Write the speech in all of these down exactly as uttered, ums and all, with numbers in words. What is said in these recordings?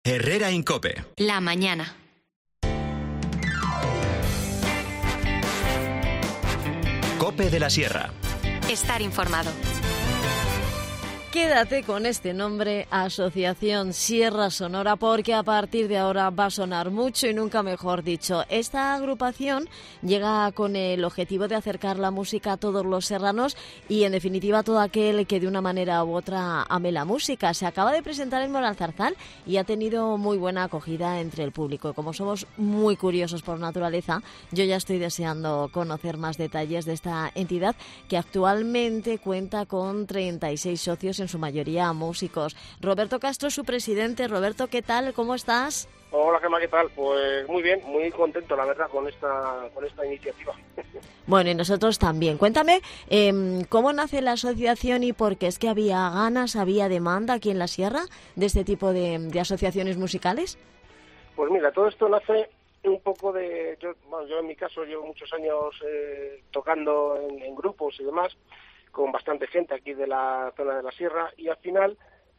Herrera Incope. La mañana. Cope de la Sierra. Estar informado. Quédate con este nombre, Asociación Sierra Sonora, porque a partir de ahora va a sonar mucho y nunca mejor dicho. Esta agrupación llega con el objetivo de acercar la música a todos los serranos y, en definitiva, a todo aquel que de una manera u otra ame la música. Se acaba de presentar en Moralzarzal y ha tenido muy buena acogida entre el público. Y como somos muy curiosos por naturaleza, yo ya estoy deseando conocer más detalles de esta entidad que actualmente cuenta con treinta y seis socios, en su mayoría músicos. Roberto Castro, su presidente. Roberto, ¿qué tal? ¿Cómo estás? Hola, Gemma, ¿qué tal? Pues muy bien, muy contento, la verdad, con esta con esta iniciativa. Bueno, y nosotros también. Cuéntame, eh, ¿cómo nace la asociación y por qué? ¿Es que había ganas, había demanda aquí en la Sierra de este tipo de, de asociaciones musicales? Pues mira, todo esto nace un poco de... Yo, bueno, yo en mi caso llevo muchos años eh, tocando en, en grupos y demás, con bastante gente aquí de la zona de la Sierra, y al final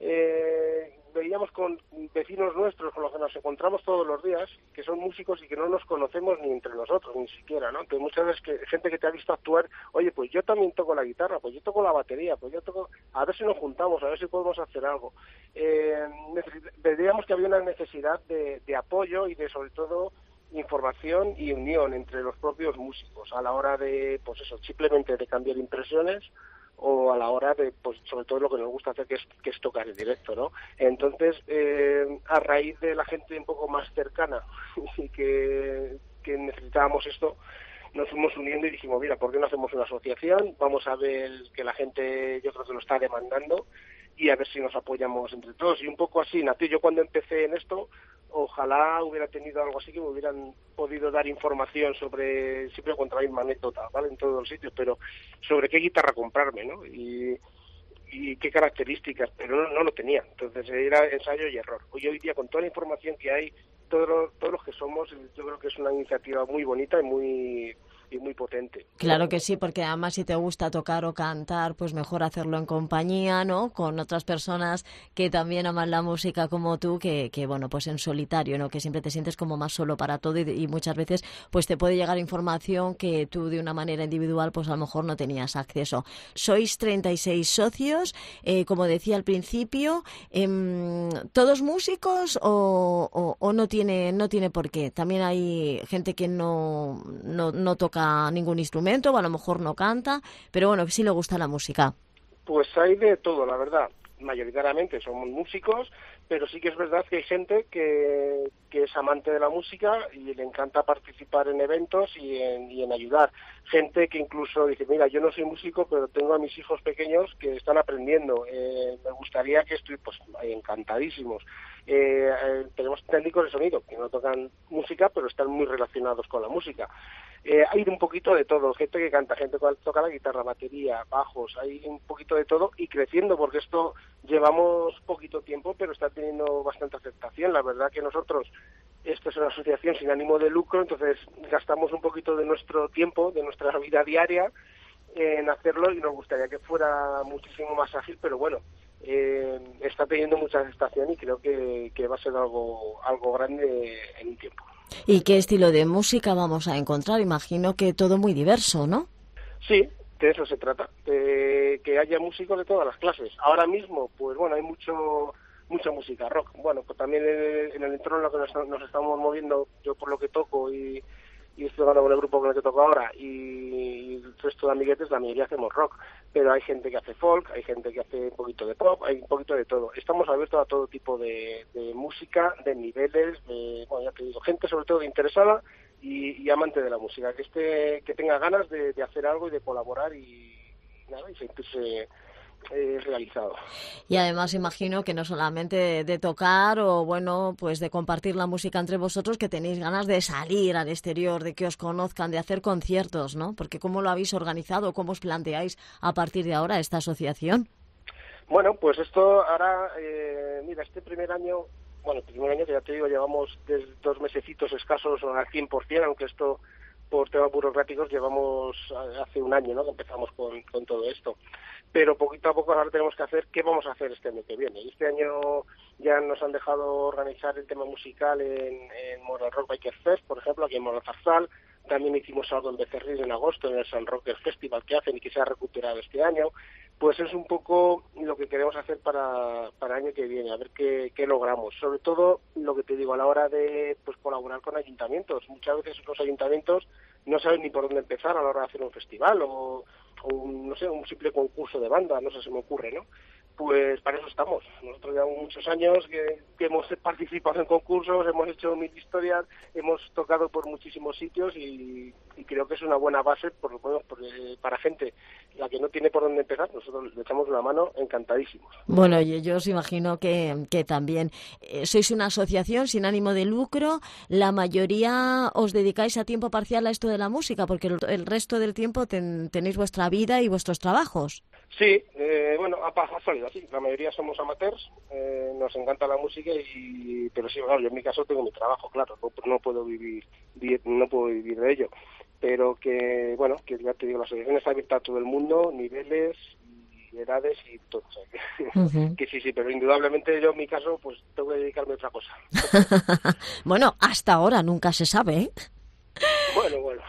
eh, veíamos con vecinos nuestros con los que nos encontramos todos los días, que son músicos y que no nos conocemos ni entre nosotros, ni siquiera, ¿no? Que muchas veces que gente que te ha visto actuar, oye, pues yo también toco la guitarra, pues yo toco la batería, pues yo toco, a ver si nos juntamos, a ver si podemos hacer algo. Eh, veíamos que había una necesidad de, de apoyo y de, sobre todo, información y unión entre los propios músicos a la hora de, pues eso, simplemente de cambiar impresiones o a la hora de, pues sobre todo lo que nos gusta hacer, que es, que es tocar en directo, ¿no? Entonces, eh, a raíz de la gente un poco más cercana y que, que necesitábamos esto, nos fuimos uniendo y dijimos, mira, ¿por qué no hacemos una asociación? Vamos a ver que la gente, yo creo que lo está demandando, y a ver si nos apoyamos entre todos. Y un poco así nació. Yo cuando empecé en esto, ojalá hubiera tenido algo así que me hubieran podido dar información sobre, siempre contra la misma anécdota, ¿vale? En todos los sitios, pero sobre qué guitarra comprarme, ¿no? Y, y qué características, pero no, no lo tenía. Entonces era ensayo y error. Hoy, hoy día, con toda la información que hay, todos los, todos los que somos, yo creo que es una iniciativa muy bonita y muy... y muy potente. Claro que sí, porque además si te gusta tocar o cantar, pues mejor hacerlo en compañía, ¿no? Con otras personas que también aman la música como tú, que, que bueno, pues en solitario, ¿no? Que siempre te sientes como más solo para todo y, y muchas veces pues te puede llegar información que tú de una manera individual pues a lo mejor no tenías acceso. Sois treinta y seis socios, eh, como decía al principio, eh, ¿todos músicos o, o, o no tiene no tiene por qué? También hay gente que no, no, no toca ningún instrumento o a lo mejor no canta, pero bueno, que sí le gusta la música. Pues hay de todo, la verdad. Mayoritariamente somos músicos, pero sí que es verdad que hay gente que, que es amante de la música y le encanta participar en eventos y en, y en ayudar. Gente que incluso dice, mira, yo no soy músico, pero tengo a mis hijos pequeños que están aprendiendo. Eh, me gustaría que estoy, pues, encantadísimos. Eh, eh, tenemos técnicos de sonido que no tocan música, pero están muy relacionados con la música. Eh, hay un poquito de todo, gente que canta, gente que toca la guitarra, batería, bajos, hay un poquito de todo y creciendo, porque esto llevamos poquito tiempo, pero está teniendo bastante aceptación. La verdad que nosotros, esto es una asociación sin ánimo de lucro, entonces gastamos un poquito de nuestro tiempo, de nuestra vida diaria en hacerlo, y nos gustaría que fuera muchísimo más ágil, pero bueno, eh, está teniendo mucha aceptación y creo que, que va a ser algo, algo grande en un tiempo. ¿Y qué estilo de música vamos a encontrar? Imagino que todo muy diverso, ¿no? Sí, de eso se trata, de que haya músicos de todas las clases. Ahora mismo, pues bueno, hay mucho mucha música rock. Bueno, pues también en el entorno en el que nos, nos estamos moviendo, yo por lo que toco y, y estoy hablando con el grupo con el que toco ahora, y el resto de amiguetes, la mayoría hacemos rock. Pero hay gente que hace folk, hay gente que hace un poquito de pop, hay un poquito de todo. Estamos abiertos a todo tipo de, de música, de niveles, de, bueno, ya te digo, gente sobre todo interesada y, y amante de la música, que esté, que tenga ganas de, de hacer algo y de colaborar y, nada, y sentirse eh, realizado. Y además imagino que no solamente de, de tocar o bueno, pues de compartir la música entre vosotros, que tenéis ganas de salir al exterior, de que os conozcan, de hacer conciertos, ¿no? Porque ¿cómo lo habéis organizado? ¿Cómo os planteáis a partir de ahora esta asociación? Bueno, pues esto ahora, eh, mira, este primer año, bueno, el primer año que ya te digo, llevamos dos mesecitos escasos al cien por ciento, aunque esto por temas burocráticos llevamos hace un año, ¿no?, que empezamos con, con todo esto. Pero poquito a poco ahora tenemos que hacer qué vamos a hacer este año que viene. Este año ya nos han dejado organizar el tema musical en, en Moral Rock Biker Fest, por ejemplo, aquí en Moral Zarzal. También hicimos algo en Becerril en agosto, en el San Rocker Festival que hacen y que se ha recuperado este año. Pues es un poco lo que queremos hacer para, para el año que viene, a ver qué, qué logramos. Sobre todo, lo que te digo, a la hora de pues colaborar con ayuntamientos. Muchas veces los ayuntamientos no saben ni por dónde empezar a la hora de hacer un festival o, o un, no sé, un simple concurso de banda, no sé, se me ocurre, ¿no? Pues para eso estamos. Nosotros llevamos muchos años que, que hemos participado en concursos, hemos hecho mil historias, hemos tocado por muchísimos sitios y, y creo que es una buena base, por lo menos para gente la que no tiene por dónde empezar. Nosotros le echamos una mano encantadísimos. Bueno, yo, yo os imagino que, que también eh, sois una asociación sin ánimo de lucro. La mayoría os dedicáis a tiempo parcial a esto de la música, porque el, el resto del tiempo ten, tenéis vuestra vida y vuestros trabajos. Sí, eh, bueno, ha, ha salido así. La mayoría somos amateurs, eh, nos encanta la música, y pero sí, claro, yo en mi caso tengo mi trabajo, claro, no, no puedo vivir no puedo vivir de ello. Pero que, bueno, que ya te digo, la asociación está abierta a todo el mundo, niveles y edades y todo. O sea, que, uh-huh. que sí, sí, pero indudablemente yo en mi caso pues tengo que dedicarme a otra cosa. Bueno, hasta ahora nunca se sabe, ¿eh? Bueno, bueno.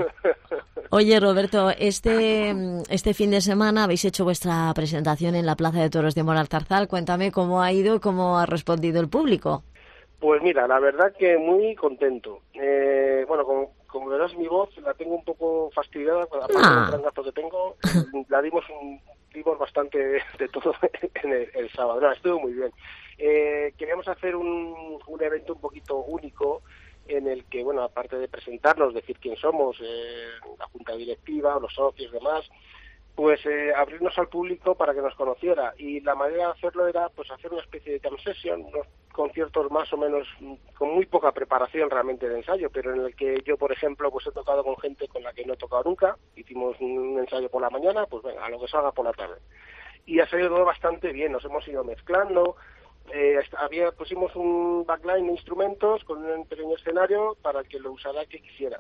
Oye, Roberto, este este fin de semana habéis hecho vuestra presentación en la Plaza de Toros de Moral Zarzal. Cuéntame cómo ha ido y cómo ha respondido el público. Pues mira, la verdad que muy contento. Eh, bueno, como, como verás, mi voz la tengo un poco fastidiada, aparte ah. del gran gasto que tengo. La dimos un dimos bastante de, de todo en el, el sábado. No, estuvo muy bien. Eh, queríamos hacer un, un evento un poquito único, en el que, bueno, aparte de presentarnos, decir quién somos, eh, la junta directiva, los socios y demás, pues eh, abrirnos al público para que nos conociera. Y la manera de hacerlo era pues hacer una especie de jam session, unos conciertos más o menos con muy poca preparación realmente de ensayo, pero en el que yo, por ejemplo, pues he tocado con gente con la que no he tocado nunca. Hicimos un ensayo por la mañana, pues venga, a lo que salga por la tarde. Y ha salido todo bastante bien, nos hemos ido mezclando. Eh, había pusimos un backline de instrumentos con un pequeño escenario para que lo usara el que quisiera,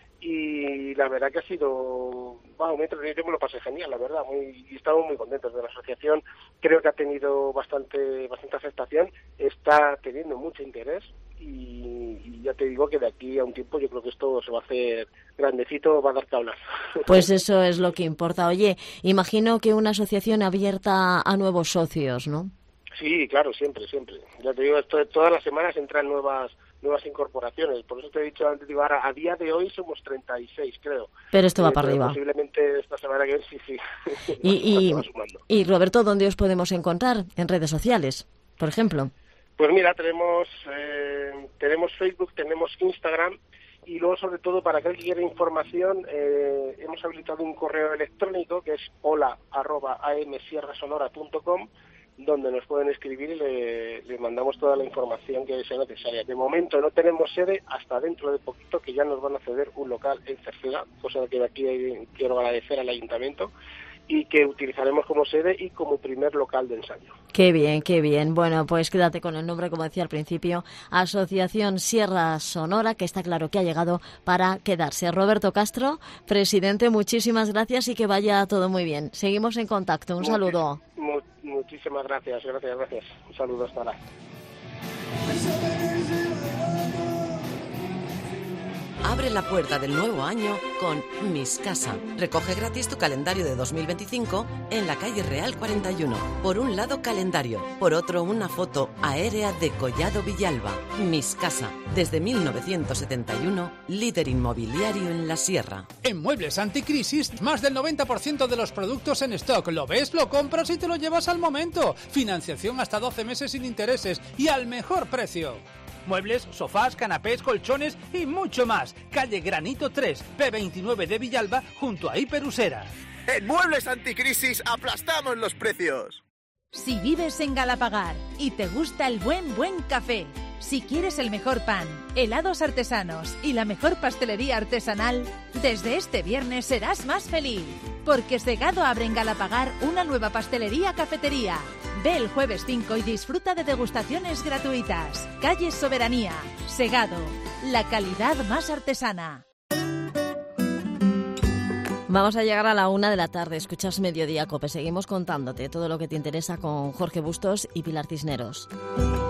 y la verdad que ha sido, bueno, mientras yo me lo pasé genial, la verdad, muy, y estamos muy contentos de la asociación. Creo que ha tenido bastante bastante aceptación, está teniendo mucho interés, y, y ya te digo que de aquí a un tiempo yo creo que esto se va a hacer grandecito, va a dar que hablar. Pues eso es lo que importa. Oye, imagino que una asociación abierta a nuevos socios, ¿no? Sí, claro, siempre, siempre. Ya te digo, esto, todas las semanas entran nuevas nuevas incorporaciones. Por eso te he dicho antes, digo, ahora, a día de hoy somos treinta y seis, creo. Pero esto va eh, para arriba. Posiblemente esta semana que viene, sí, sí. Y, y, y, Roberto, ¿dónde os podemos encontrar? En redes sociales, por ejemplo. Pues mira, tenemos eh, tenemos Facebook, tenemos Instagram, y luego, sobre todo, para aquel que quiera información, eh, hemos habilitado un correo electrónico que es hola arroba amsierrasonora punto com, donde nos pueden escribir y le, le mandamos toda la información que sea necesaria. De momento no tenemos sede, hasta dentro de poquito que ya nos van a ceder un local en Cerceda, cosa que de aquí quiero agradecer al ayuntamiento, y que utilizaremos como sede y como primer local de ensayo. Qué bien, qué bien. Bueno, pues quédate con el nombre, como decía al principio, Asociación Sierra Sonora, que está claro que ha llegado para quedarse. Roberto Castro, presidente, muchísimas gracias y que vaya todo muy bien. Seguimos en contacto. Un Muchis- saludo. Mu- muchísimas gracias, gracias, gracias. Un saludo, hasta ahora. Abre la puerta del nuevo año con Mis Casa. Recoge gratis tu calendario de dos mil veinticinco en la calle Real cuarenta y uno. Por un lado, calendario. Por otro, una foto aérea de Collado Villalba. Mis Casa. Desde mil novecientos setenta y uno, líder inmobiliario en la Sierra. En Muebles Anticrisis, más del noventa por ciento de los productos en stock. ¿Lo ves? Lo compras y te lo llevas al momento. Financiación hasta doce meses sin intereses y al mejor precio. Muebles, sofás, canapés, colchones y mucho más. Calle Granito tres, P veintinueve de Villalba, junto a Hiperusera. En Muebles Anticrisis aplastamos los precios. Si vives en Galapagar y te gusta el buen buen café, si quieres el mejor pan, helados artesanos y la mejor pastelería artesanal, desde este viernes serás más feliz, porque Segado abre en Galapagar una nueva pastelería-cafetería. Ve el jueves cinco y disfruta de degustaciones gratuitas. Calle Soberanía, Segado, la calidad más artesana. Vamos a llegar a la una de la tarde. Escuchas Mediodía Cope. Seguimos contándote todo lo que te interesa con Jorge Bustos y Pilar Cisneros.